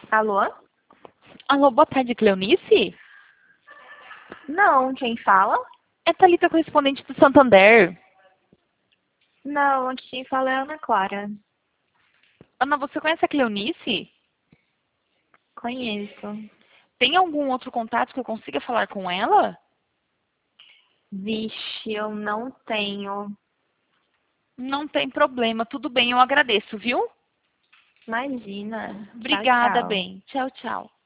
Alô? Alô, boa tarde, Cleonice? Não, quem fala? É Thalita, correspondente do Santander. Não, aqui quem fala é a Ana Clara. Ana, você conhece a Cleonice? Conheço. Tem algum outro contato que eu consiga falar com ela? Vixe, eu não tenho. Não tem problema, tudo bem, eu agradeço, viu? Imagina. Tchau, Obrigada, tchau. bem. Tchau, tchau.